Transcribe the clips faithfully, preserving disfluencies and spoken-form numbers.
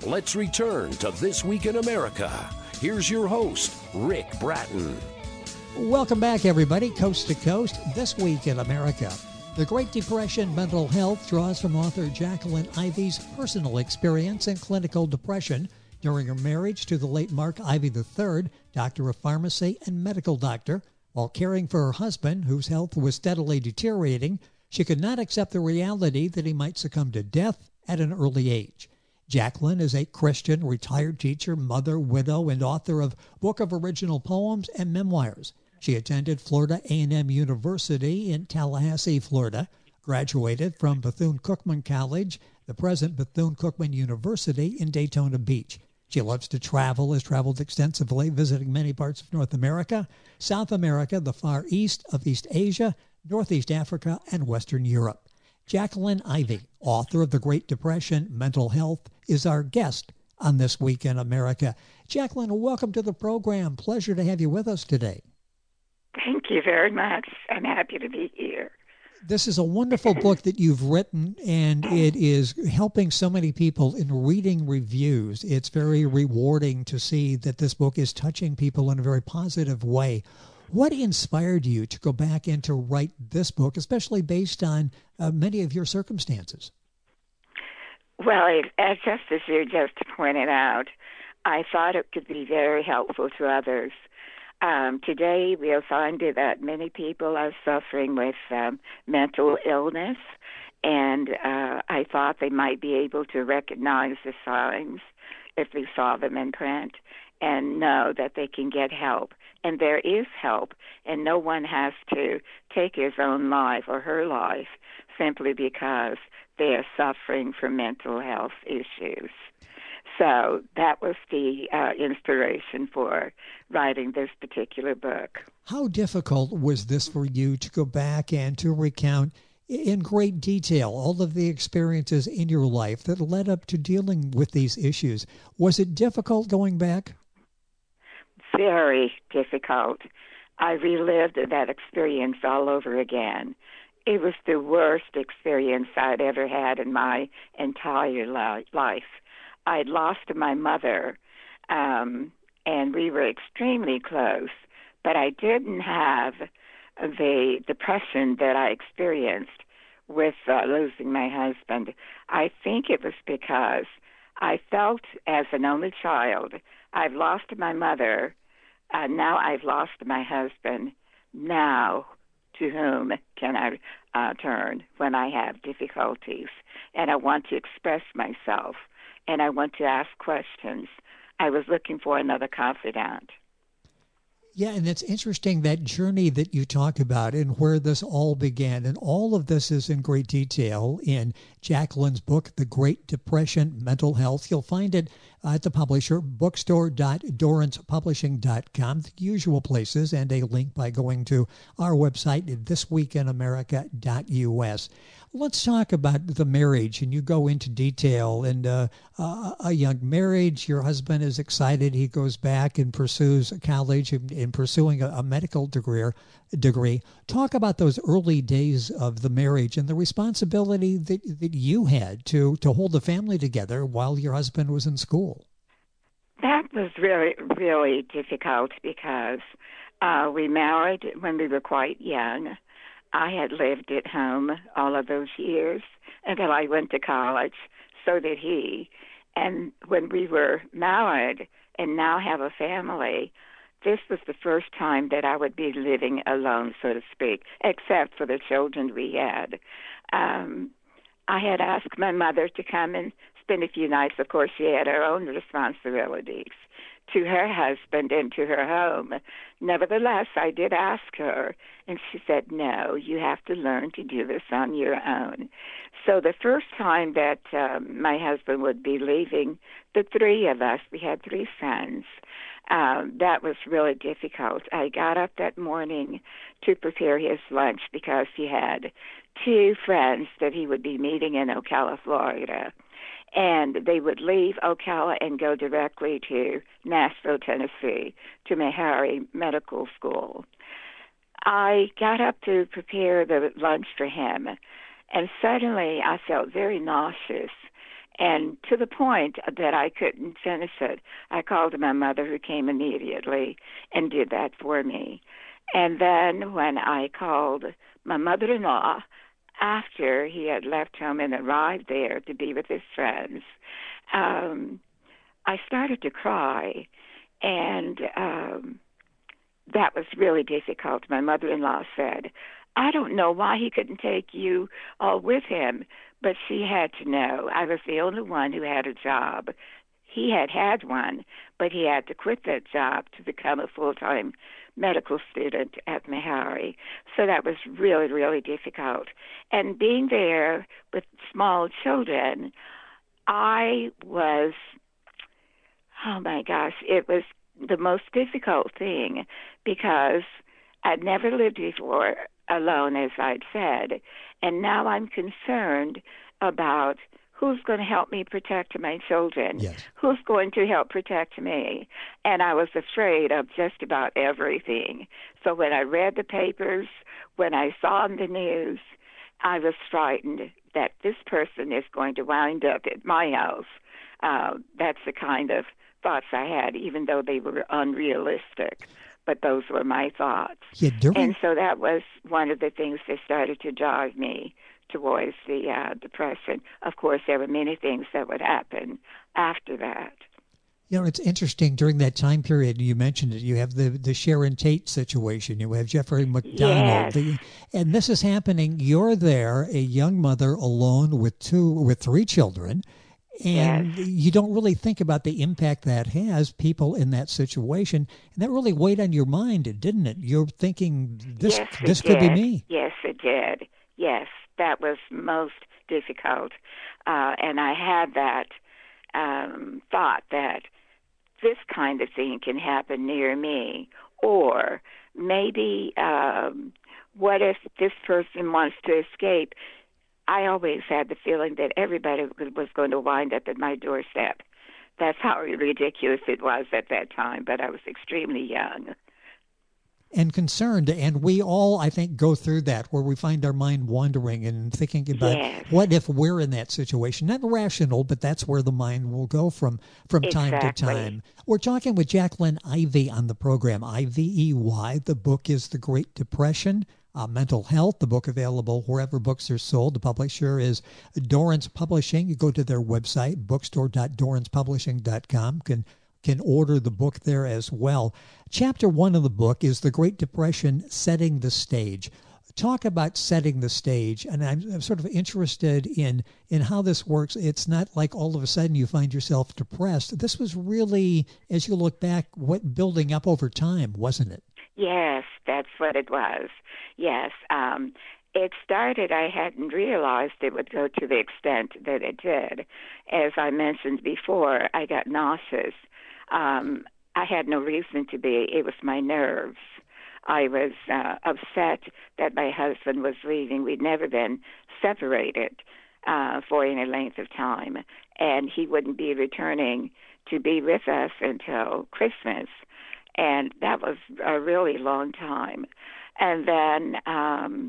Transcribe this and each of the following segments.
Let's return to This Week in America. Here's your host, Rick Bratton. Welcome back, everybody, coast to coast, This Week in America. The Great Depression Mental Health draws from author Jacqueline Ivey's personal experience in clinical depression during her marriage to the late Mark Ivey the third, doctor of pharmacy and medical doctor. While caring for her husband, whose health was steadily deteriorating, she could not accept the reality that he might succumb to death at an early age. Jacqueline is a Christian, retired teacher, mother, widow, and author of Book of Original Poems and Memoirs. She attended Florida A and M University in Tallahassee, Florida, graduated from Bethune-Cookman College, the present Bethune-Cookman University in Daytona Beach. She loves to travel, has traveled extensively, visiting many parts of North America, South America, the Far East of East Asia, Northeast Africa, and Western Europe. Jacqueline Ivey, author of The Great Depression, Mental Health, is our guest on This Week in America. Jacqueline, welcome to the program. Pleasure to have you with us today. Thank you very much. I'm happy to be here. This is a wonderful book that you've written, and it is helping so many people in reading reviews. It's very rewarding to see that this book is touching people in a very positive way. What inspired you to go back and to write this book, especially based on uh, many of your circumstances? Well, it, as just as you just pointed out, I thought it could be very helpful to others. Um, today, we'll find that many people are suffering with um, mental illness, and uh, I thought they might be able to recognize the signs if they saw them in print and know that they can get help. And there is help, and no one has to take his own life or her life simply because they are suffering from mental health issues. So that was the uh, inspiration for writing this particular book. How difficult was this for you to go back and to recount in great detail all of the experiences in your life that led up to dealing with these issues? Was it difficult going back? Very difficult. I relived that experience all over again. It was the worst experience I'd ever had in my entire li- life. I'd lost my mother, um, and we were extremely close, but I didn't have the depression that I experienced with uh, losing my husband. I think it was because I felt as an only child, I've lost my mother, uh, now I've lost my husband. Now, to whom can I uh, turn when I have difficulties? And I want to express myself. And I want to ask questions. I was looking for another confidant. Yeah, and it's interesting, that journey that you talk about and where this all began. And all of this is in great detail in Jacqueline's book, The Great Depression, Mental Health. You'll find it at the publisher, bookstore dot dorrance publishing dot com, the usual places, and a link by going to our website, this week in america dot u s. Let's talk about the marriage, and you go into detail. And uh, uh, a young marriage, your husband is excited. He goes back and pursues college and, and pursuing a, a medical degree, degree. Talk about those early days of the marriage and the responsibility that, that you had to, to hold the family together while your husband was in school. That was really, really difficult because uh, we married when we were quite young. I had lived at home all of those years until I went to college. So did he. And when we were married and now have a family, this was the first time that I would be living alone, so to speak, except for the children we had. Um, I had asked my mother to come and spend a few nights. Of course, she had her own responsibilities to her husband and to her home. Nevertheless, I did ask her, and she said, no, you have to learn to do this on your own. So the first time that um, my husband would be leaving, the three of us, we had three sons, um, that was really difficult. I got up that morning to prepare his lunch because he had two friends that he would be meeting in Ocala, Florida. And they would leave Ocala and go directly to Nashville, Tennessee, to Meharry Medical School. I got up to prepare the lunch for him, and suddenly I felt very nauseous. And to the point that I couldn't finish it, I called my mother, who came immediately and did that for me. And then when I called my mother-in-law, after he had left home and arrived there to be with his friends, um, I started to cry. And um, that was really difficult. My mother-in-law said, I don't know why he couldn't take you all with him, but she had to know. I was the only one who had a job. He had had one, but he had to quit that job to become a full-time medical student at Meharry. So that was really, really difficult. And being there with small children, I was, oh my gosh, it was the most difficult thing because I'd never lived before alone, as I'd said, and now I'm concerned about who's going to help me protect my children, yes. who's going to help protect me. And I was afraid of just about everything. So when I read the papers, when I saw in the news, I was frightened that this person is going to wind up at my house. Uh, that's the kind of thoughts I had, even though they were unrealistic. But those were my thoughts. Yeah, during... And so that was one of the things that started to drive me towards the uh, depression. Of course, there were many things that would happen after that. You know, it's interesting, during that time period, you mentioned it, you have the, the Sharon Tate situation, you have Jeffrey McDonald, Yes. the, and this is happening. You're there, a young mother alone with two, with three children, and Yes. you don't really think about the impact that has, people in that situation, and that really weighed on your mind, didn't it? You're thinking, this yes, this it could did. be me. Yes, it did. Yes, that was most difficult. Uh, and I had that um, thought that this kind of thing can happen near me. Or maybe, um, what if this person wants to escape? I always had the feeling that everybody was going to wind up at my doorstep. That's how ridiculous it was at that time, but I was extremely young. And concerned, and we all, I think, go through that, where we find our mind wandering and thinking about Yes. what if we're in that situation. Not rational, but that's where the mind will go from from time to Exactly. time. We're talking with Jacqueline Ivey on the program, I V E Y. The book is The Great Depression, uh, Mental Health. The book available wherever books are sold. The publisher is Dorrance Publishing. You go to their website, bookstore dot dorrance publishing dot com. Can can order the book there as well. Chapter one of the book is The Great Depression, Setting the Stage. Talk about setting the stage, and I'm, I'm sort of interested in, in how this works. It's not like all of a sudden you find yourself depressed. This was really, as you look back, what building up over time, wasn't it? Yes, that's what it was. Yes. Um, it started, I hadn't realized it would go to the extent that it did. As I mentioned before, I got nauseous. Um, I had no reason to be. It was my nerves. I was uh, upset that my husband was leaving. We'd never been separated uh, for any length of time, and he wouldn't be returning to be with us until Christmas, and that was a really long time. And then um,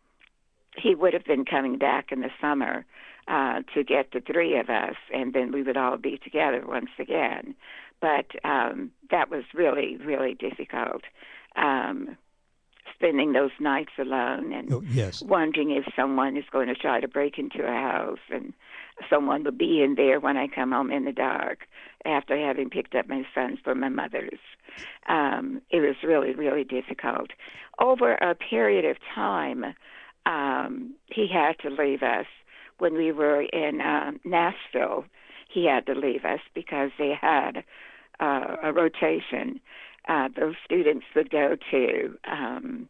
he would have been coming back in the summer uh, to get the three of us, and then we would all be together once again. But um, that was really, really difficult, um, spending those nights alone and Oh, yes. wondering if someone is going to try to break into a house and someone will be in there when I come home in the dark after having picked up my sons from my mother's. Um, it was really, really difficult. Over a period of time, um, he had to leave us. When we were in uh, Nashville, he had to leave us because they had uh, a rotation. Uh, those students would go to um,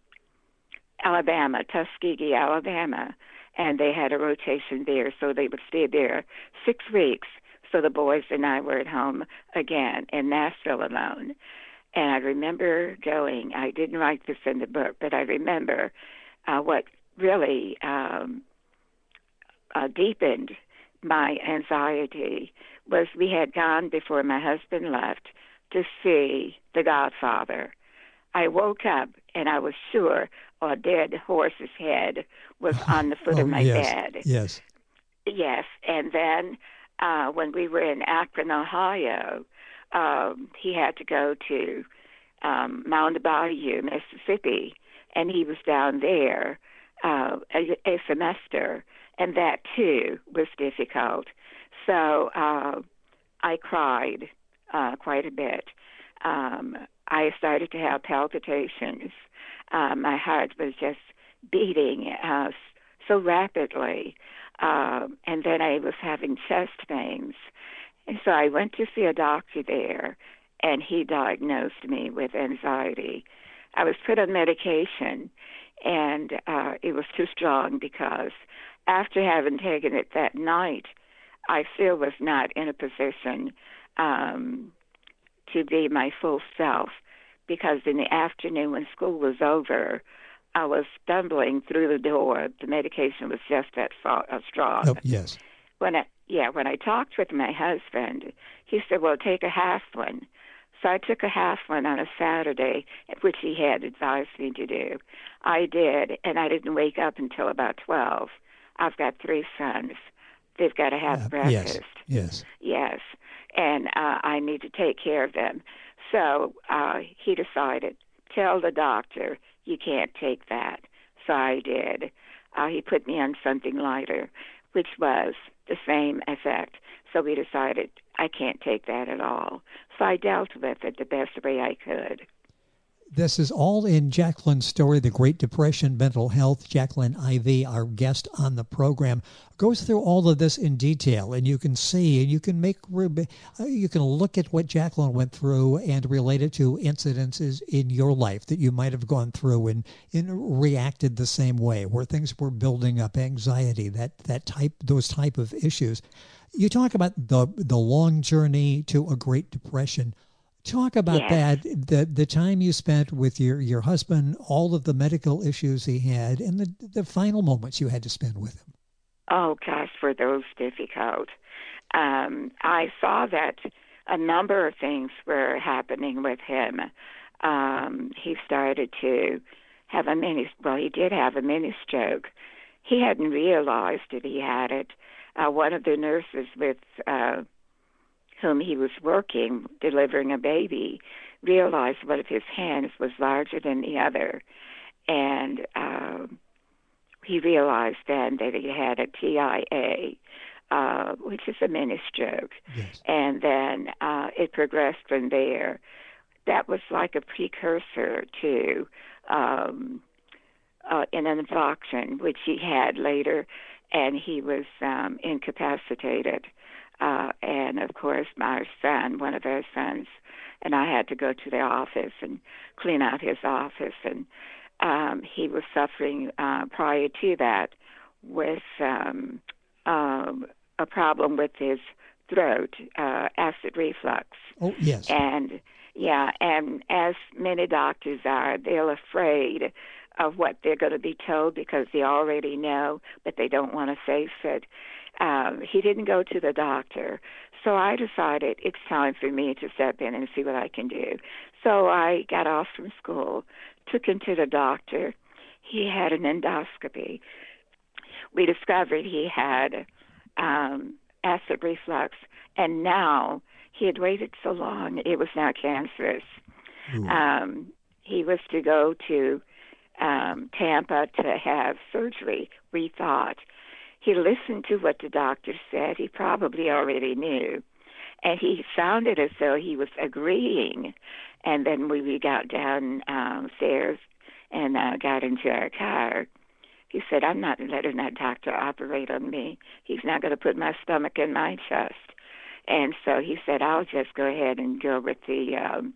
Alabama, Tuskegee, Alabama, and they had a rotation there, so they would stay there six weeks. So the boys and I were at home again in Nashville alone. And I remember going, I didn't write this in the book, but I remember uh, what really um, uh, deepened my anxiety was we had gone before my husband left to see The Godfather. I woke up and I was sure a dead horse's head was on the foot oh, of my yes, bed. Yes. Yes, and then uh, when we were in Akron, Ohio, um, he had to go to um, Mount Bayou, Mississippi, and he was down there uh, a, a semester, and that too was difficult. So uh, I cried uh, quite a bit. Um, I started to have palpitations. Uh, my heart was just beating uh, so rapidly. Uh, and then I was having chest pains. And so I went to see a doctor there, and he diagnosed me with anxiety. I was put on medication, and uh, it was too strong because after having taken it that night, I still was not in a position um, to be my full self, because in the afternoon when school was over, I was stumbling through the door. The medication was just that so- uh, strong. Oh, yes. When I, yeah, when I talked with my husband, he said, well, take a half one. So I took a half one on a Saturday, which he had advised me to do. I did, and I didn't wake up until about twelve. I've got three sons. They've got to have Uh, breakfast. Yes, yes. Yes, and uh, I need to take care of them. So uh, he decided, tell the doctor you can't take that. So I did. Uh, he put me on something lighter, which was the same effect. So we decided I can't take that at all. So I dealt with it the best way I could. This is all in Jacqueline's story, The Great Depression, Mental Health. Jacqueline Ivey, our guest on the program, goes through all of this in detail, and you can see, and you can make, you can look at what Jacqueline went through and relate it to incidences in your life that you might have gone through and, and reacted the same way, where things were building up anxiety, that that type, those type of issues. You talk about the the long journey to a Great Depression. Talk about Yes. that, the the time you spent with your, your husband, all of the medical issues he had, and the the final moments you had to spend with him. Oh, gosh, were those difficult. Um, I saw that a number of things were happening with him. Um, he started to have a mini, well, he did have a mini stroke. He hadn't realized that he had it. Uh, one of the nurses with uh, whom he was working, delivering a baby, realized one of his hands was larger than the other. And uh, he realized then that he had a T I A, uh, which is a mini stroke. Yes. And then uh, it progressed from there. That was like a precursor to um, uh, an infarction, which he had later, and he was um, incapacitated. Uh, and, of course, my son, one of our sons, and I had to go to the office and clean out his office. And um, he was suffering uh, prior to that with um, um, a problem with his throat, uh, acid reflux. Oh, yes. And, yeah, and as many doctors are, they're afraid of what they're going to be told because they already know, but they don't want to face it. Um, he didn't go to the doctor, so I decided it's time for me to step in and see what I can do. So I got off from school, took him to the doctor. He had an endoscopy. We discovered he had um, acid reflux, and now he had waited so long, it was now cancerous. Um, he was to go to um, Tampa to have surgery, we thought. He listened to what the doctor said. He probably already knew. And he sounded as though he was agreeing. And then when we got downstairs and uh, got into our car, he said, I'm not letting that doctor operate on me. He's not going to put my stomach in my chest. And so he said, I'll just go ahead and go with the um,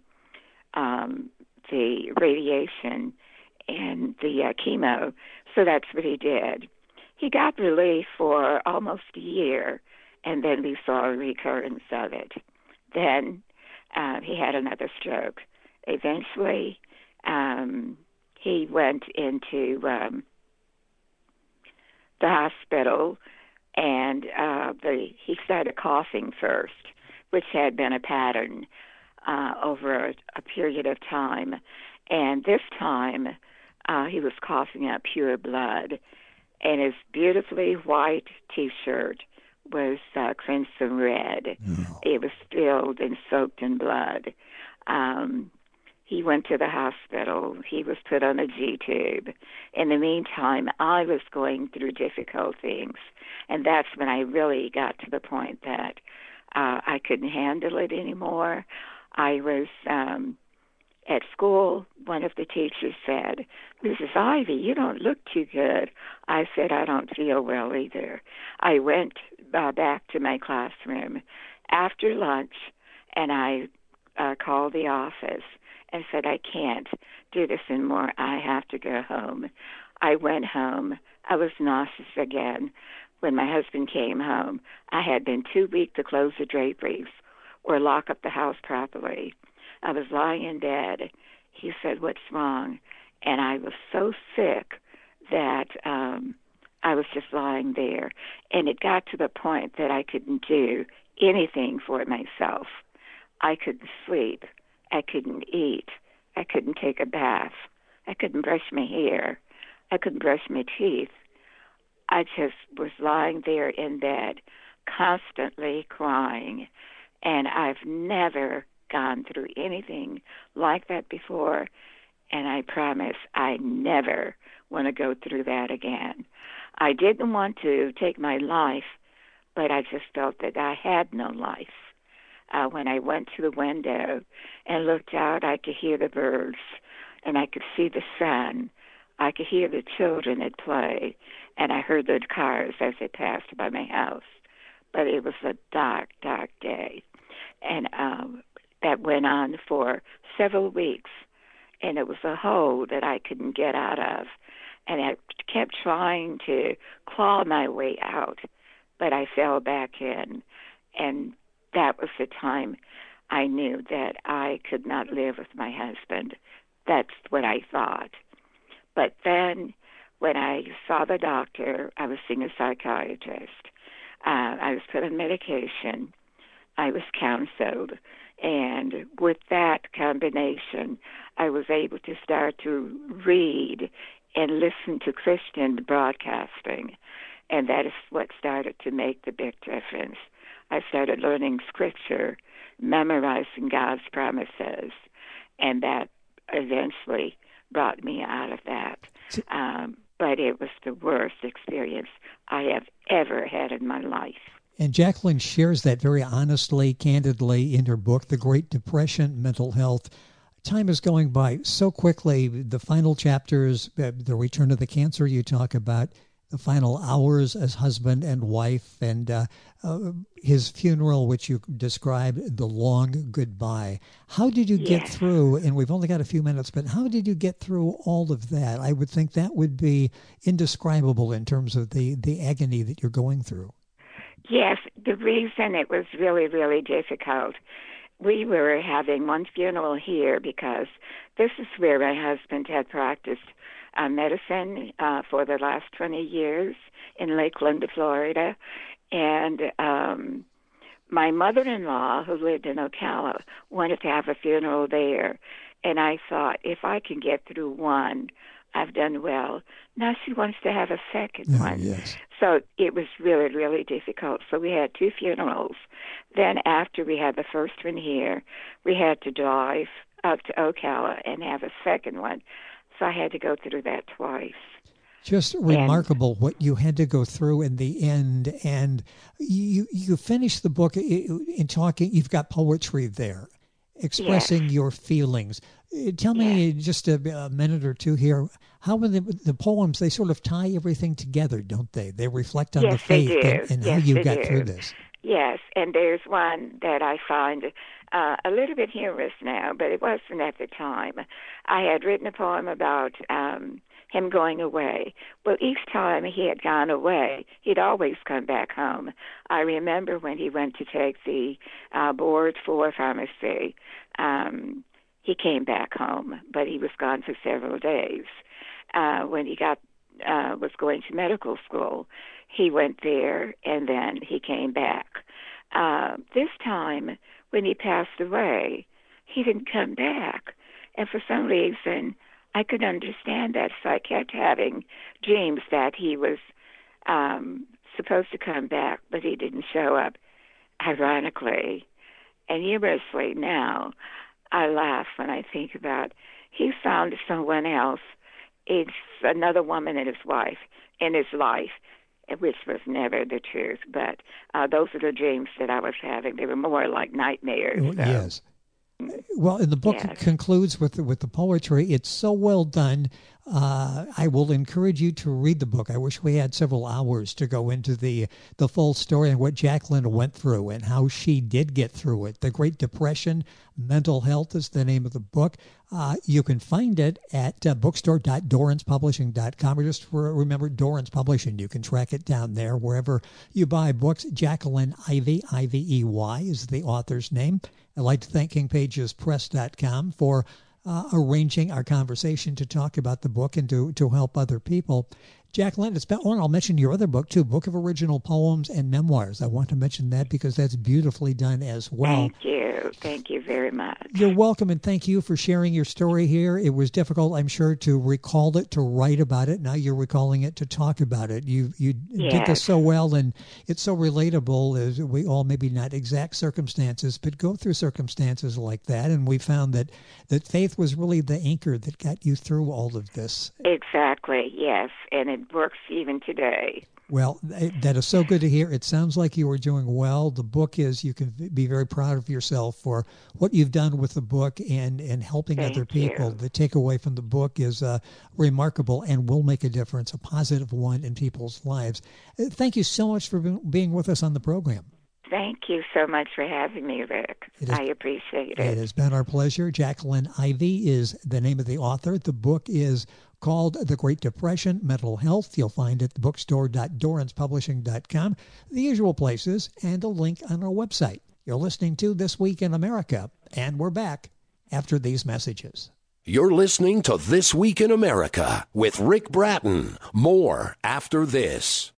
um, the radiation and the uh, chemo. So that's what he did. He got relief for almost a year, and then we saw a recurrence of it. Then uh, he had another stroke. Eventually, um, he went into um, the hospital, and uh, the, he started coughing first, which had been a pattern uh, over a, a period of time. And this time, uh, he was coughing up pure blood. And his beautifully white T-shirt was uh, crimson red. No. It was filled and soaked in blood. Um, he went to the hospital. He was put on a G-tube. In the meantime, I was going through difficult things, and that's when I really got to the point that uh, I couldn't handle it anymore. I was um, at school. One of the teachers said, "Missus Ivy, you don't look too good." I said, "I don't feel well either." I went uh, back to my classroom after lunch, and I uh, called the office and said, "I can't do this anymore. I have to go home." I went home. I was nauseous again. When my husband came home, I had been too weak to close the draperies or lock up the house properly. I was lying in bed. He said, "What's wrong?" And I was so sick that um, I was just lying there. And it got to the point that I couldn't do anything for myself. I couldn't sleep. I couldn't eat. I couldn't take a bath. I couldn't brush my hair. I couldn't brush my teeth. I just was lying there in bed, constantly crying. And I've never gone through anything like that before. And I promise I never want to go through that again. I didn't want to take my life, but I just felt that I had no life. Uh, when I went to the window and looked out, I could hear the birds, and I could see the sun. I could hear the children at play, and I heard the cars as they passed by my house. But it was a dark, dark day, and um, that went on for several weeks, and it was a hole that I couldn't get out of, and I kept trying to claw my way out, but I fell back in, and that was the time I knew that I could not live with my husband. That's what I thought. But then when I saw the doctor, I was seeing a psychiatrist. Uh, I was put on medication. I was counseled. And with that combination, I was able to start to read and listen to Christian broadcasting. And that is what started to make the big difference. I started learning scripture, memorizing God's promises, and that eventually brought me out of that. Um, but it was the worst experience I have ever had in my life. And Jacqueline shares that very honestly, candidly in her book, The Great Depression, Mental Health. Time is going by so quickly. The final chapters, uh, the return of the cancer you talk about, the final hours as husband and wife, and uh, uh, his funeral, which you described, the long goodbye. How did you get Yes. through, and we've only got a few minutes, but how did you get through all of that? I would think that would be indescribable in terms of the, the agony that you're going through. Yes, the reason it was really, really difficult, we were having one funeral here because this is where my husband had practiced uh, medicine uh, for the last twenty years in Lakeland, Florida. And um, my mother-in-law, who lived in Ocala, wanted to have a funeral there. And I thought, if I can get through one, I've done well. Now she wants to have a second Oh, one. yes. So it was really, really difficult. So we had two funerals. Then after we had the first one here, we had to drive up to Ocala and have a second one. So I had to go through that twice. Just And remarkable what you had to go through in the end. And you you finished the book in talking, you've got poetry there, expressing yes, your feelings. Uh, Tell me yes, just a, a minute or two here, how are the, the poems, they sort of tie everything together, don't they? They reflect on the yes, they faith and, do. and how Yes, you they got through do. this. Yes, and there's one that I find uh, a little bit humorous now, but it wasn't at the time. I had written a poem about um, him going away. Well, each time he had gone away, he'd always come back home. I remember when he went to take the uh, board for pharmacy, um, he came back home, but he was gone for several days. Uh, when he got uh, was going to medical school, he went there, and then he came back. Uh, this time, when he passed away, he didn't come back. And for some reason, I could understand that, so I kept having dreams that he was um, supposed to come back, but he didn't show up, ironically. And humorously now, I laugh when I think about he found someone else. It's another woman and his wife in his life, which was never the truth. But uh, those are the dreams that I was having. They were more like nightmares. Oh, so. Yes. Well, and the book Yes. concludes with the, with the poetry. It's so well done. Uh, I will encourage you to read the book. I wish we had several hours to go into the the full story and what Jacqueline went through and how she did get through it. The Great Depression, Mental Health is the name of the book. Uh, you can find it at uh, bookstore dot dorrance publishing dot com. Or just for, remember Dorrance Publishing. You can track it down there wherever you buy books. Jacqueline Ivey, I V E Y, is the author's name. I'd like to thank king pages press dot com for uh, arranging our conversation to talk about the book and to, to help other people. Jacqueline, it's been, oh, and I'll mention your other book, too, Book of Original Poems and Memoirs. I want to mention that because that's beautifully done as well. Thank you. Thank you very much. You're welcome, and thank you for sharing your story here. It was difficult, I'm sure, to recall it, to write about it. Now you're recalling it to talk about it. You you Yes. did this so well, and it's so relatable. As we all, maybe not exact circumstances, but go through circumstances like that, and we found that, that faith was really the anchor that got you through all of this. Exactly, yes. And it works even today. Well, that is so good to hear. It sounds like you are doing well. The book is, you can be very proud of yourself for what you've done with the book and, and helping Thank other people. you. The takeaway from the book is uh, remarkable and will make a difference, a positive one in people's lives. Uh, Thank you so much for be- being with us on the program. Thank you so much for having me, Rick. It is- I appreciate it. It has been our pleasure. Jacqueline Ivey is the name of the author. The book is called The Great Depression, Mental Health. You'll find it at bookstore dot dorrance publishing dot com, the usual places, and a link on our website. You're listening to This Week in America, and we're back after these messages. You're listening to This Week in America with Rick Bratton. More after this.